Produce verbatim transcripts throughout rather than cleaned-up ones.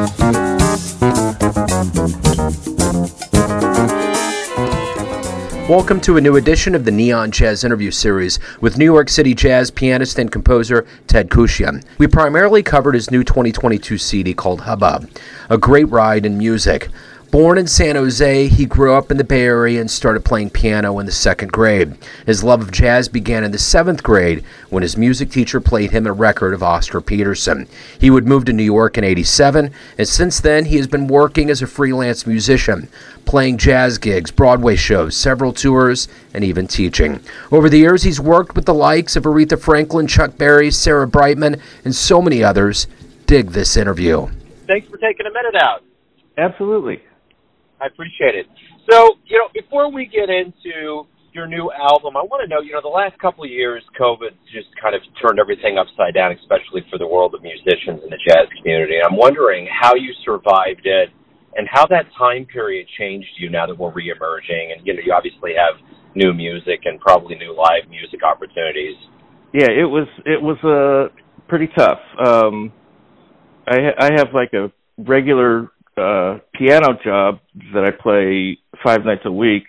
Welcome to a new edition of the Neon Jazz Interview Series with New York City jazz pianist and composer Ted Kushia. We primarily covered his new twenty twenty-two C D called Hubbub, a great ride in music. Born in San Jose, he grew up in the Bay Area and started playing piano in the second grade. His love of jazz began in the seventh grade when his music teacher played him a record of Oscar Peterson. He would move to New York in eighty-seven, and since then he has been working as a freelance musician, playing jazz gigs, Broadway shows, several tours, and even teaching. Over the years, he's worked with the likes of Aretha Franklin, Chuck Berry, Sarah Brightman, and so many others. Dig this interview. Thanks for taking a minute out. Absolutely. I appreciate it. So, you know, before we get into your new album, I want to know, you know, the last couple of years, COVID just kind of turned everything upside down, especially for the world of musicians and the jazz community. I'm wondering how you survived it and how that time period changed you now that we're reemerging. And, you know, you obviously have new music and probably new live music opportunities. Yeah, it was it was uh, pretty tough. Um, I, I have like a regular uh, piano job that I play five nights a week,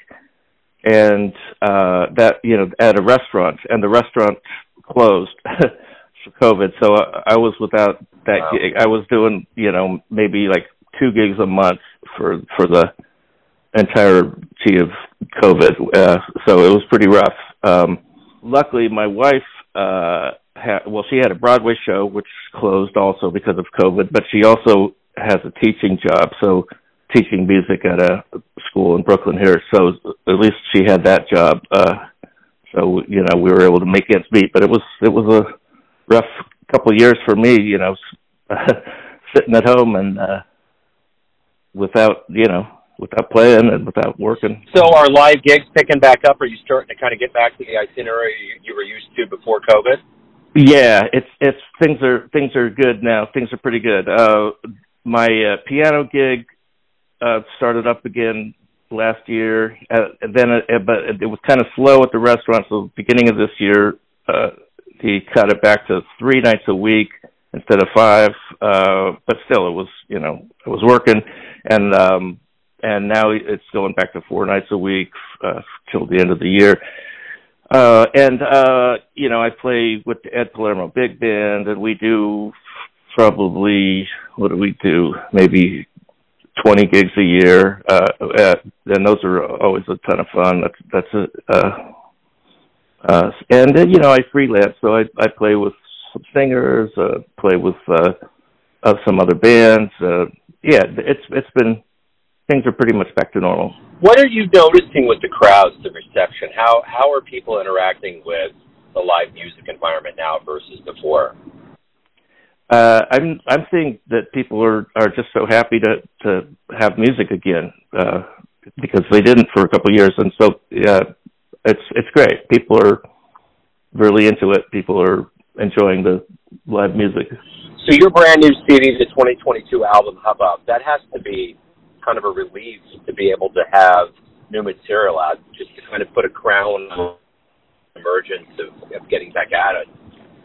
and uh, that, you know, at a restaurant, and the restaurant closed for COVID. So I, I was without that Wow. gig. I was doing, you know, maybe like two gigs a month for for the entirety of COVID. Uh, so it was pretty rough. Um, luckily, my wife, uh, had, well, she had a Broadway show, which closed also because of COVID, but she also has a teaching job, so teaching music at a school in Brooklyn here. So at least she had that job. Uh, so, you know, we were able to make ends meet, but it was, it was a rough couple of years for me, you know, sitting at home and, uh, without, you know, without playing and without working. So are live gigs picking back up? Are you starting to kind of get back to the itinerary you, you were used to before COVID? Yeah, it's, it's, things are, things are good now. Things are pretty good. Uh, my uh, piano gig, uh, started up again last year, uh, and then, it, but it was kind of slow at the restaurant. So beginning of this year, uh, he cut it back to three nights a week instead of five. Uh, but still, it was, you know, it was working. And, um, and now it's going back to four nights a week, uh, till the end of the year. Uh, and, uh, you know, I play with the Ed Palermo Big Band, and we do probably, what do we do? Maybe twenty gigs a year. Uh, uh and those are always a ton of fun. That's, that's a, uh, uh, and then, you know, I freelance, so I, I play with some singers, uh, play with, uh, uh, some other bands. Uh, yeah, it's, it's been, things are pretty much back to normal. What are you noticing with the crowds, the reception? How how are people interacting with the live music environment now versus before? Uh, I'm I'm seeing that people are, are just so happy to, to have music again, uh, because they didn't for a couple of years, and so yeah, it's it's great. People are really into it. People are enjoying the live music. So your brand new C D, the twenty twenty-two album Hubbub, that has to be kind of a relief to be able to have new material out, just to kind of put a crown on the emergence of, of getting back at it.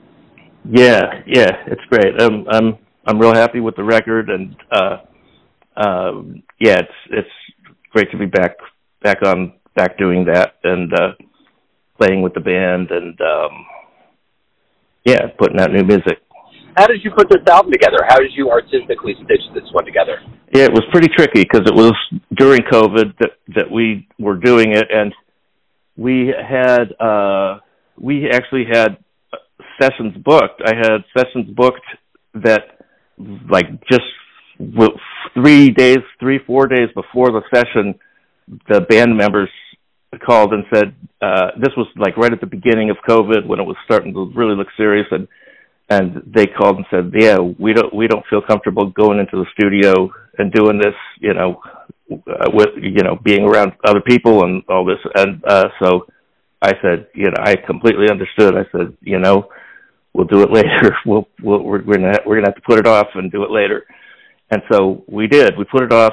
Yeah, yeah, it's great. I'm I'm I'm real happy with the record, and uh, um, yeah, it's it's great to be back back on back doing that and uh, playing with the band and um, yeah, putting out new music. How did you put this album together? How did you artistically stitch this one together? Yeah, it was pretty tricky because it was during COVID that, that we were doing it, and we had uh, we actually had sessions booked. I had sessions booked that, like, just three days, three four days before the session, the band members called and said uh, this was like right at the beginning of COVID when it was starting to really look serious, and. And they called and said, "Yeah, we don't we don't feel comfortable going into the studio and doing this, you know, uh, with you know being around other people and all this." And uh, so I said, you know, I completely understood. I said, you know, we'll do it later. We'll, we'll we're gonna we're gonna have to put it off and do it later. And so we did. We put it off.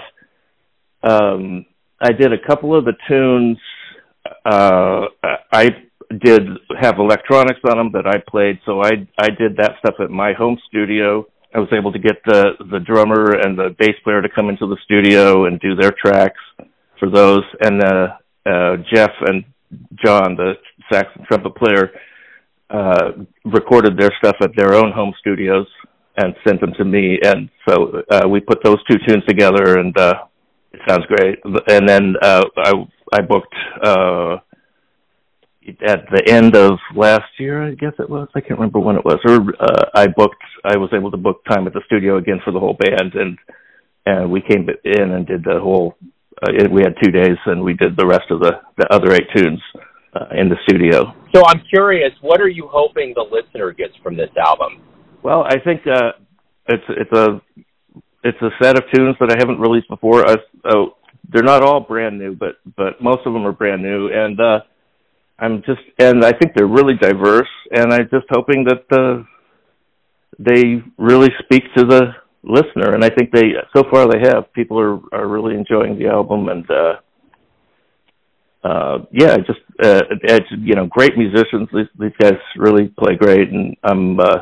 Um, I did a couple of the tunes. Uh, I. did have electronics on them that I played, so I I did that stuff at my home studio, I was able to get the the drummer and the bass player to come into the studio and do their tracks for those, and uh, uh, Jeff and John, the sax and trumpet player, uh, recorded their stuff at their own home studios and sent them to me, and so uh, we put those two tunes together, and uh, it sounds great. And then uh, I I booked. Uh, At the end of last year, I guess it was. I can't remember when it was. Or uh, I booked. I was able to book time at the studio again for the whole band, and and we came in and did the whole. Uh, we had two days, and we did the rest of the, the other eight tunes uh, in the studio. So I'm curious, what are you hoping the listener gets from this album? Well, I think uh, it's it's a it's a set of tunes that I haven't released before. I, uh, they're not all brand new, but but most of them are brand new, and. Uh, I'm just, and I think they're really diverse, and I'm just hoping that uh, they really speak to the listener, and I think they, so far they have. People are, are really enjoying the album, and uh, uh, yeah, just, uh, it's, you know, great musicians. These, these guys really play great, and I'm, uh,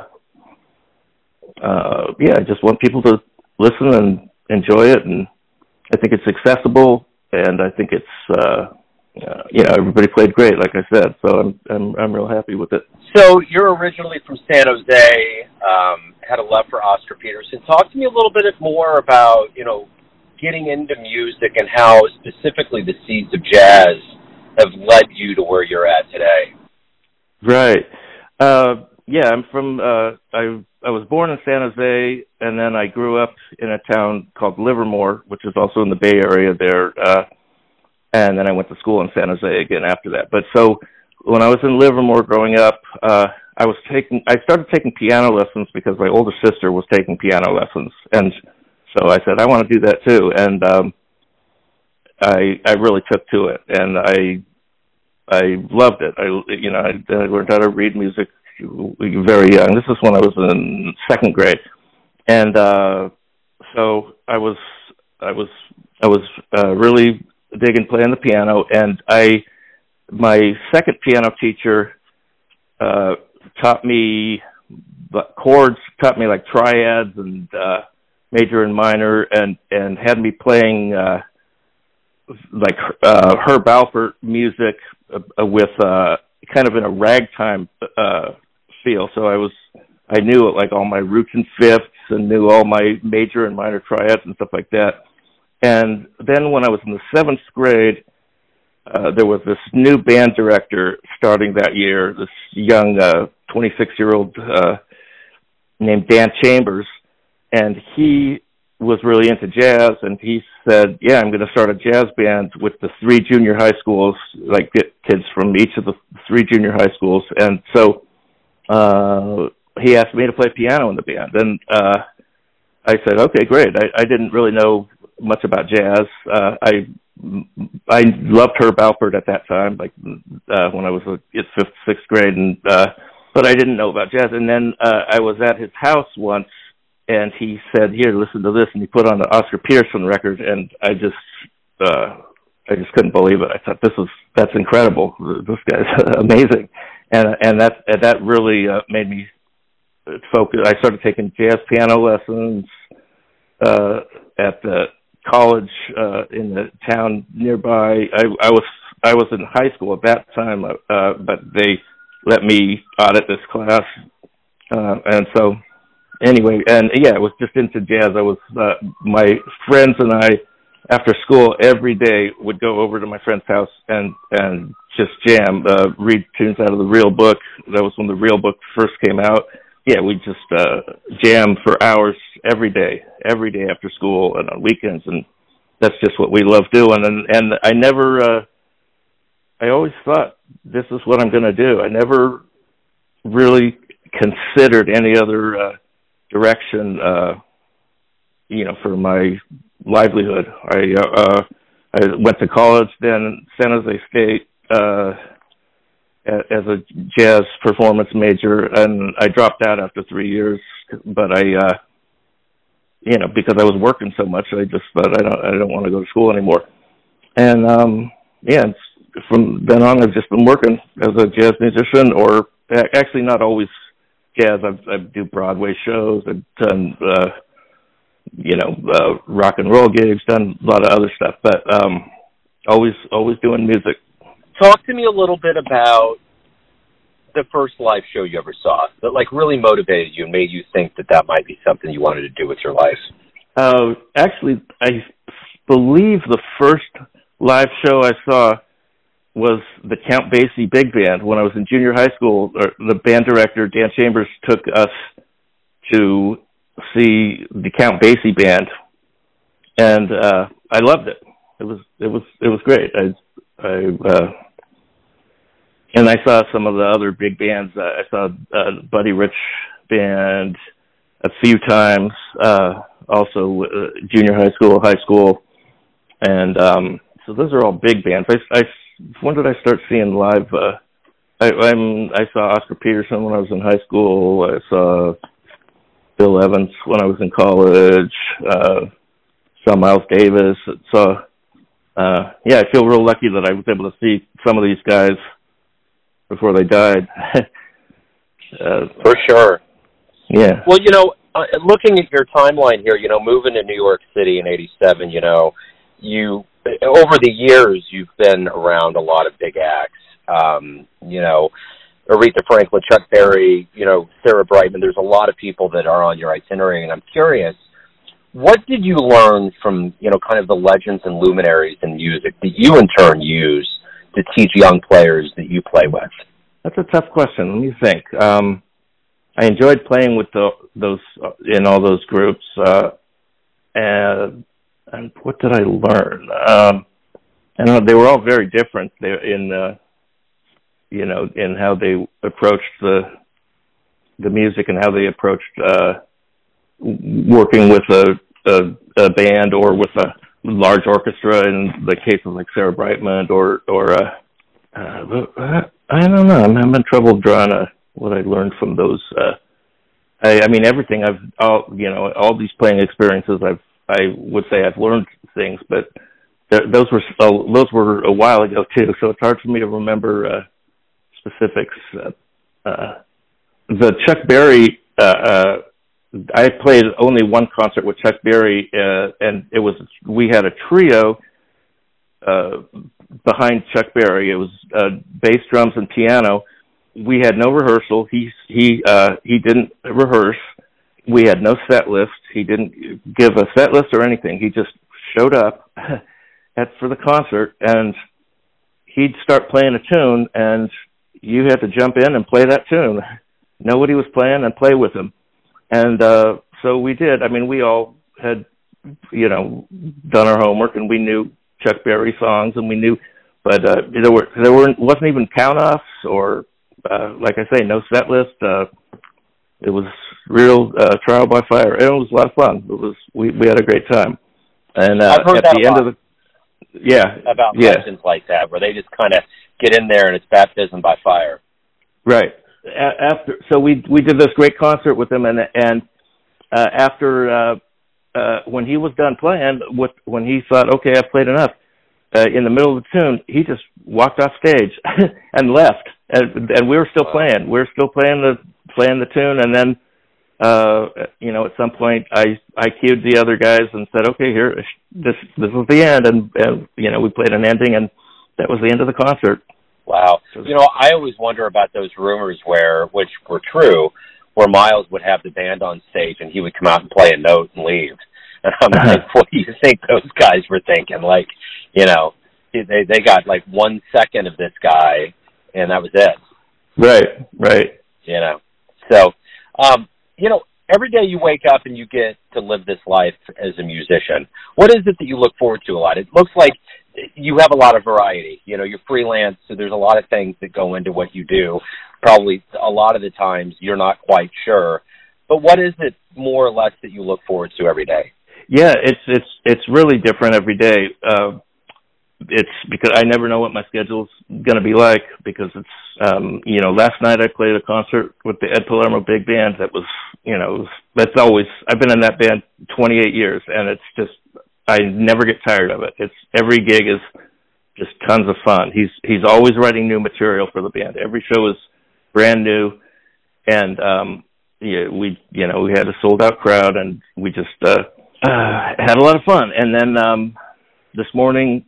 uh, yeah, I just want people to listen and enjoy it, and I think it's accessible, and I think it's, uh, Uh, you know, everybody played great, like I said, so I'm I'm I'm real happy with it. So you're originally from San Jose, um, had a love for Oscar Peterson. Talk to me a little bit more about, you know, getting into music and how specifically the seeds of jazz have led you to where you're at today. Right. Uh, yeah, I'm from, uh, I I was born in San Jose, and then I grew up in a town called Livermore, which is also in the Bay Area there, uh, and then I went to school in San Jose again after that. But so when I was in Livermore growing up, uh, I was taking, I started taking piano lessons because my older sister was taking piano lessons. And so I said, I want to do that too. And um, I I really took to it. And I I loved it. I, you know, I, I learned how to read music very young. This is when I was in second grade. And uh, so I was, I was, I was uh, really digging playing the piano, and I, my second piano teacher uh, taught me chords, taught me like triads and uh, major and minor, and, and had me playing uh, like uh, Herb Alpert music uh, with uh, kind of in a ragtime uh, feel. So I was, I knew it, like all my roots and fifths, and knew all my major and minor triads and stuff like that. And then when I was in the seventh grade, uh, there was this new band director starting that year, this young uh, twenty-six-year-old uh, named Dan Chambers, and he was really into jazz, and he said, yeah, I'm going to start a jazz band with the three junior high schools, like get kids from each of the three junior high schools. And so uh, he asked me to play piano in the band. And uh, I said, okay, great. I, I didn't really know much about jazz. Uh, I I loved Herb Alpert at that time, like uh, when I was in fifth, sixth grade, and uh, but I didn't know about jazz. And then uh, I was at his house once, and he said, "Here, listen to this," and he put on the Oscar Peterson record, and I just uh, I just couldn't believe it. I thought, this is that's incredible. This guy's amazing, and and that and that really uh, made me focus. I started taking jazz piano lessons uh, at the college uh, in the town nearby. I, I was I was in high school at that time, uh, but they let me audit this class, uh, and so anyway, and yeah, I was just into jazz. I was uh, my friends and I, after school, every day would go over to my friend's house and and just jam, uh, read tunes out of the Real Book. That was when the Real Book first came out. Yeah, we just uh, jam for hours every day, every day after school and on weekends, and that's just what we love doing. And and I never, uh, I always thought, this is what I'm going to do. I never really considered any other uh, direction, uh, you know, for my livelihood. I uh, I went to college then, San Jose State, uh, as a jazz performance major, and I dropped out after three years. But I, uh, you know, because I was working so much, I just thought I don't, I don't want to go to school anymore. And um, yeah, from then on, I've just been working as a jazz musician, or actually not always jazz. I've, I do Broadway shows. I've done, uh, you know, uh, rock and roll gigs. Done a lot of other stuff, but um, always, always doing music. Talk to me a little bit about the first live show you ever saw that, like, really motivated you and made you think that that might be something you wanted to do with your life. Uh, actually, I believe the first live show I saw was the Count Basie Big Band. When I was in junior high school, or the band director, Dan Chambers, took us to see the Count Basie Band, and uh, I loved it. It was it was it was great. I I uh, and I saw some of the other big bands. Uh, I saw uh, Buddy Rich Band a few times. Uh, also, uh, junior high school, high school, and um, so those are all big bands. I, I when did I start seeing live? Uh, I I'm, I saw Oscar Peterson when I was in high school. I saw Bill Evans when I was in college. Uh, saw Miles Davis. Saw uh, yeah. I feel real lucky that I was able to see some of these guys before they died. uh, For sure. Yeah. Well, you know, uh, looking at your timeline here, you know, moving to New York City in eighty-seven, you know, you, over the years, you've been around a lot of big acts, um, you know, Aretha Franklin, Chuck Berry, you know, Sarah Brightman. There's a lot of people that are on your itinerary, and I'm curious, what did you learn from, you know, kind of the legends and luminaries in music that you in turn use to teach young players that you play with? That's a tough question. Let me think. Um, I enjoyed playing with the, those in all those groups. Uh, and, and what did I learn? Um, I don't know. They were all very different. They in uh, you know in how they approached the the music and how they approached uh, working with a, a a band or with a large orchestra. In the case of like Sarah Brightman or or uh, uh, I don't know. I'm having trouble drawing a, what I learned from those. Uh, I, I mean, everything I've all you know all these playing experiences. I've I would say I've learned things, but th- those were uh, those were a while ago too. So it's hard for me to remember uh, specifics. Uh, uh, the Chuck Berry. Uh, uh, I played only one concert with Chuck Berry, uh, and it was we had a trio uh, behind Chuck Berry. It was uh, bass, drums, and piano. We had no rehearsal. He he uh, he didn't rehearse. We had no set list. He didn't give a set list or anything. He just showed up at for the concert, and he'd start playing a tune, and you had to jump in and play that tune. Know what he was playing and play with him. And uh, so we did. I mean, we all had, you know, done our homework, and we knew Chuck Berry songs, and we knew, but uh, there were there weren't wasn't even count-offs or, uh, like I say, no set list. Uh, it was real uh, trial by fire. It was a lot of fun. It was we we had a great time. And uh, I've heard at that the end of the yeah about yeah. legends like that, where they just kind of get in there and it's baptism by fire. Right. After, so we we did this great concert with him, and and uh, after uh, uh, when he was done playing, with when he thought, okay, I've played enough, uh, in the middle of the tune, he just walked off stage and left, and and we were still wow. playing. We were still playing the playing the tune, and then uh, you know, at some point, I I cued the other guys and said, okay, here, this this was the end, and and you know, we played an ending, and that was the end of the concert. Wow. You know, I always wonder about those rumors where, which were true, where Miles would have the band on stage and he would come out and play a note and leave. And I'm like, what do you think those guys were thinking? Like, you know, they they got like one second of this guy and that was it. Right, right. You know, so, um, you know, every day you wake up and you get to live this life as a musician. What is it that you look forward to a lot? It looks like you have a lot of variety. You know, you're freelance, so there's a lot of things that go into what you do. Probably a lot of the times you're not quite sure. But what is it more or less that you look forward to every day? Yeah, it's it's it's really different every day. Uh, it's because I never know what my schedule's going to be like, because it's, um, you know, last night I played a concert with the Ed Palermo Big Band. That was, you know, it was, that's always, I've been in that band twenty-eight years, and it's just, I never get tired of it. It's every gig is just tons of fun. He's he's always writing new material for the band. Every show is brand new, and um, yeah, we you know we had a sold out crowd, and we just uh, uh, had a lot of fun. And then um, this morning,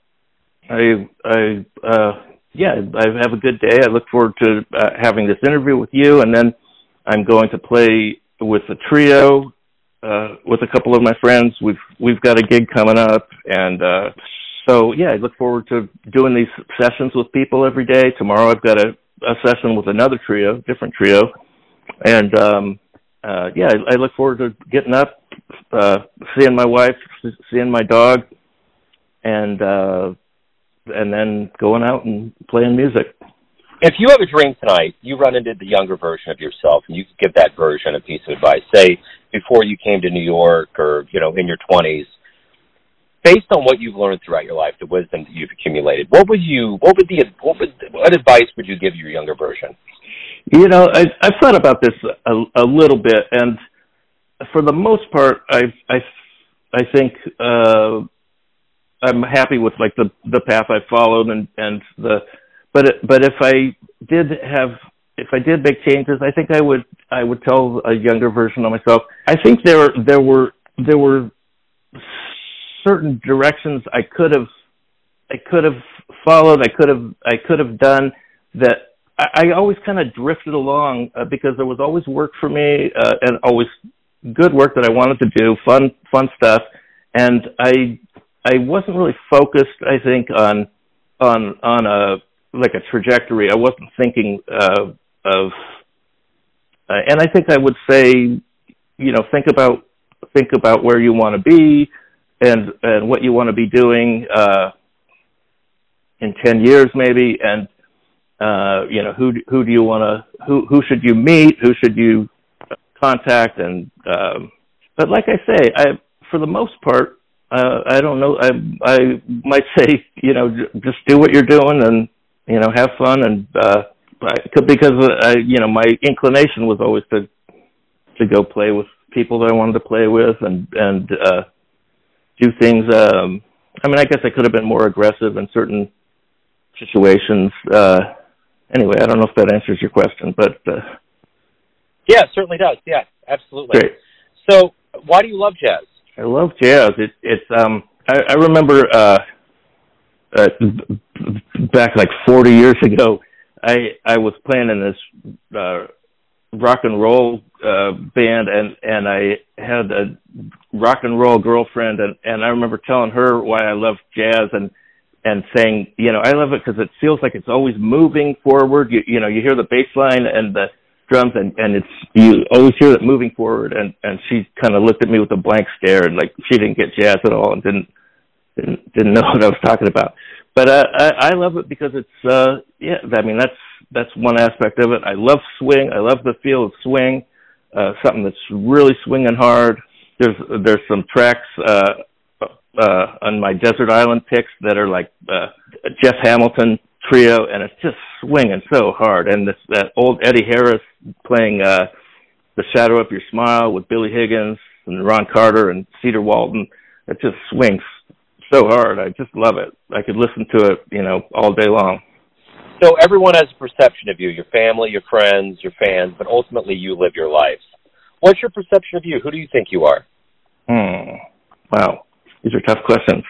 I I uh, yeah I have a good day. I look forward to uh, having this interview with you, and then I'm going to play with a trio uh, with a couple of my friends. We've we've got a gig coming up, and uh, so yeah, I look forward to doing these sessions with people every day. Tomorrow I've got a, a session with another trio, different trio, and um, uh, yeah, I, I look forward to getting up, uh, seeing my wife, seeing my dog, and uh, and then going out and playing music. If you have a dream tonight, you run into the younger version of yourself, and you could give that version a piece of advice, say, before you came to New York or, you know, in your twenties, based on what you've learned throughout your life, the wisdom that you've accumulated, what would you, what would the, what would, what advice would you give your younger version? You know, I, I've thought about this a, a little bit, and for the most part, I, I, I think uh, I'm happy with, like, the, the path I followed, and, and the, But but if I did have if I did make changes, I think I would I would tell a younger version of myself. I think there there were there were certain directions I could have I could have followed. I could have I could have done that. I, I always kind of drifted along uh, because there was always work for me uh, and always good work that I wanted to do, fun fun stuff, and I I wasn't really focused. I think on on on a like a trajectory. I wasn't thinking uh, of, uh, and I think I would say, you know, think about think about where you want to be, and and what you want to be doing uh, in ten years, maybe, and uh, you know, who who do you want to who who should you meet, who should you contact, and um, but like I say, I for the most part, uh, I don't know. I I might say, you know, just do what you're doing and, you know, have fun, and uh, because uh, you know, my inclination was always to to go play with people that I wanted to play with, and and uh, do things. Um, I mean, I guess I could have been more aggressive in certain situations. Uh, anyway, I don't know if that answers your question, but uh, yeah, it certainly does. Yeah, absolutely. Great. So, why do you love jazz? I love jazz. It, it's um, I, I remember. Uh, Uh, back like forty years ago, I I was playing in this uh, rock and roll uh, band, and, and I had a rock and roll girlfriend, and, and I remember telling her why I love jazz, and and saying, you know, I love it because it feels like it's always moving forward. You you know, you hear the bass line and the drums, and, and it's you always hear it moving forward. And, and she kind of looked at me with a blank stare, and like she didn't get jazz at all, and didn't. Didn't, didn't know what I was talking about, but uh, I, I love it because it's uh, yeah. I mean, that's that's one aspect of it. I love swing. I love the feel of swing. Uh, something that's really swinging hard. There's there's some tracks uh, uh, on my Desert Island picks that are like uh, Jeff Hamilton trio, and it's just swinging so hard. And this that old Eddie Harris playing uh, "The Shadow of Your Smile" with Billy Higgins and Ron Carter and Cedar Walton. It just swings so hard. I just love it. I could listen to it, you know, all day long. So everyone has a perception of you, your family, your friends, your fans, but ultimately you live your life. What's your perception of you? Who do you think you are? Hmm. Wow. These are tough questions.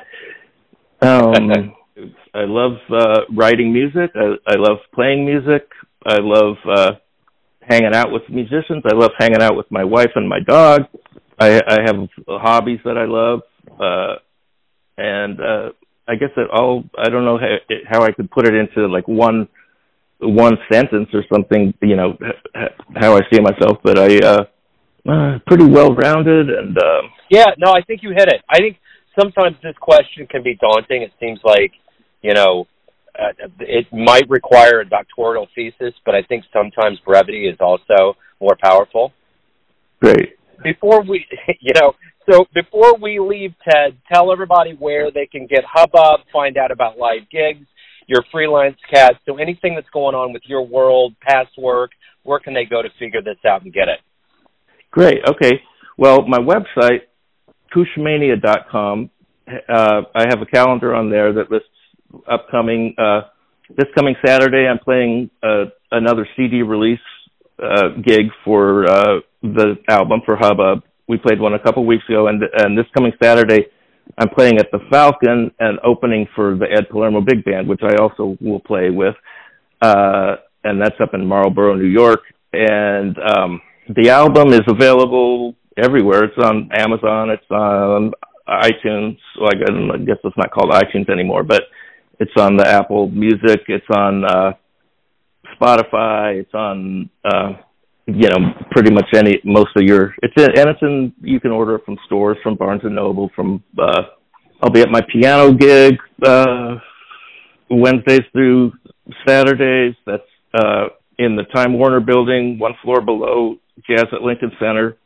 um, I love uh, writing music. I, I love playing music. I love uh, hanging out with musicians. I love hanging out with my wife and my dog. I, I have hobbies that I love. Uh, And uh, I guess that all, I don't know how, how I could put it into like one one sentence or something, you know, how I see myself, but I, uh, uh pretty well-rounded. And uh, yeah, no, I think you hit it. I think sometimes this question can be daunting. It seems like, you know, uh, it might require a doctoral thesis, but I think sometimes brevity is also more powerful. Great. Before we, you know, So before we leave, Ted, tell everybody where they can get Hubbub, find out about live gigs, your freelance cast, so anything that's going on with your world, past work, where can they go to figure this out and get it? Great. Okay. Well, my website, kushmania dot com, uh, I have a calendar on there that lists upcoming, uh, this coming Saturday, I'm playing uh, another C D release uh, gig for uh, the album for Hubbub. We played one a couple weeks ago, and and this coming Saturday, I'm playing at the Falcon and opening for the Ed Palermo Big Band, which I also will play with, uh, and that's up in Marlboro, New York. And um, the album is available everywhere. It's on Amazon. It's on iTunes. Well, I guess it's not called iTunes anymore, but it's on the Apple Music. It's on uh, Spotify. It's on, uh, you know, pretty much any, most of your, it's in, and it's in, you can order it from stores, from Barnes and Noble, from, uh, I'll be at my piano gig, uh, Wednesdays through Saturdays. That's, uh, in the Time Warner building, one floor below Jazz at Lincoln Center.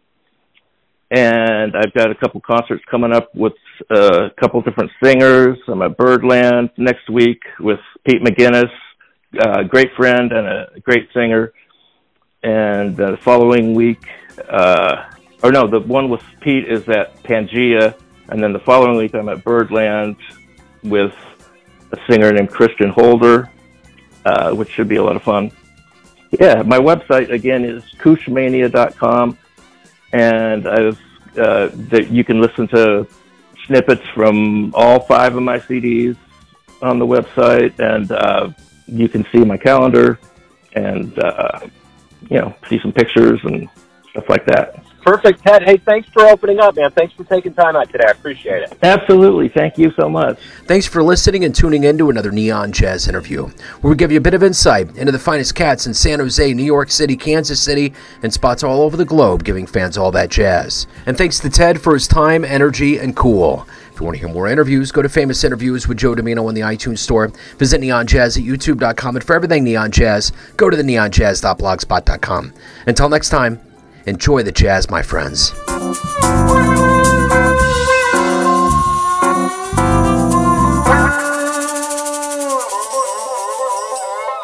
And I've got a couple concerts coming up with uh, a couple different singers. I'm at Birdland next week with Pete McGinnis, a great friend and a great singer. And the following week, uh, or no, the one with Pete is at Pangea. And then the following week, I'm at Birdland with a singer named Christian Holder, uh, which should be a lot of fun. Yeah, my website, again, is kushmania dot com. And I've, uh, that you can listen to snippets from all five of my C Ds on the website, and uh, you can see my calendar and, uh, you know, see some pictures and stuff like that. Perfect, Ted. Hey, thanks for opening up, man. Thanks for taking time out today. I appreciate it. Absolutely. Thank you so much. Thanks for listening and tuning in to another Neon Jazz interview, where we give you a bit of insight into the finest cats in San Jose, New York City, Kansas City, and spots all over the globe, giving fans all that jazz. And thanks to Ted for his time, energy, and cool. If you want to hear more interviews, go to Famous Interviews with Joe Domino in the iTunes Store. Visit Neon Jazz at YouTube dot com. And for everything Neon Jazz, go to the neon jazz dot blogspot dot com. Until next time, enjoy the jazz, my friends.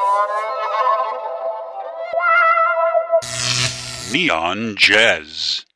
Neon Jazz.